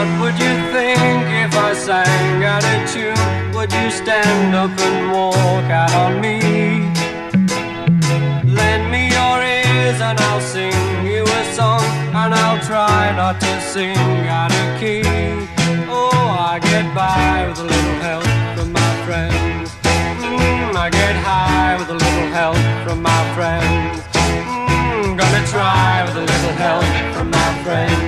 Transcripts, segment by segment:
What would you think if I sang out a tune? Would you stand up and walk out on me? Lend me your ears and I'll sing you a song, and I'll try not to sing out of key. Oh, I get by with a little help from my friends. I get high with a little help from my friends. Gonna try with a little help from my friends.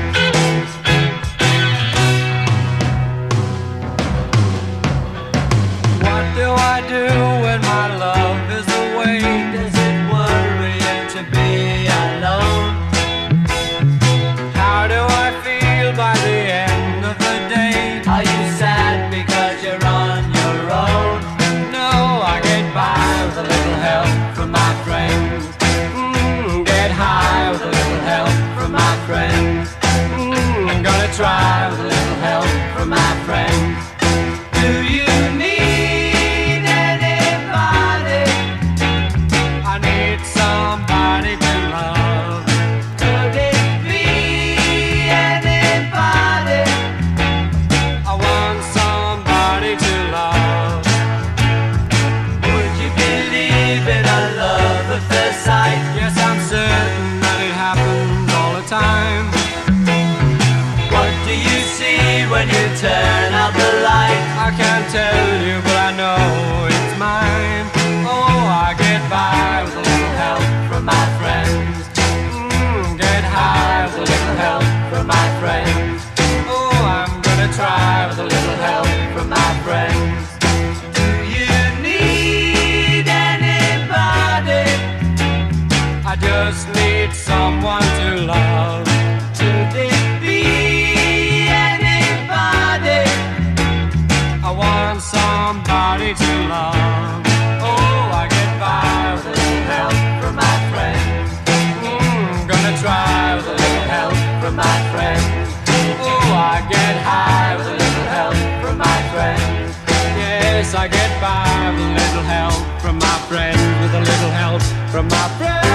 What do I do when my love is away? Does it worry you to be alone? How do I feel by the end of the day? Are you sad because you're on your own? No, I get by with a little help from my friends. Get high with a little help from my friends. I'm gonna try with a little help from my friends. Do you need anybody? I need somebody to love. Could it be anybody? I want somebody to love. Would you believe in a love at first sight? Yes, I'm certain that it happens all the time. What do you see when you turn out the light? I can't tell you, but I know it's mine. Oh, I get by with a little help from my friends. Get high with a little help from my friends. Oh, I'm gonna try with a little help from my friends. Do you need anybody? I just need someone to love. Could it be anybody? I want somebody to love. Oh, I get by with a little help from my friends. Gonna try with a little help from my friends. Oh, I get high with a little help from my friends. Yes, I get by with a little help from my friends. With a little help from my friends.